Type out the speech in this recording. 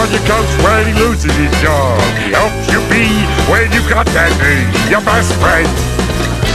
your coach when he loses his job. He helps you be when you've got that knee, your best friend.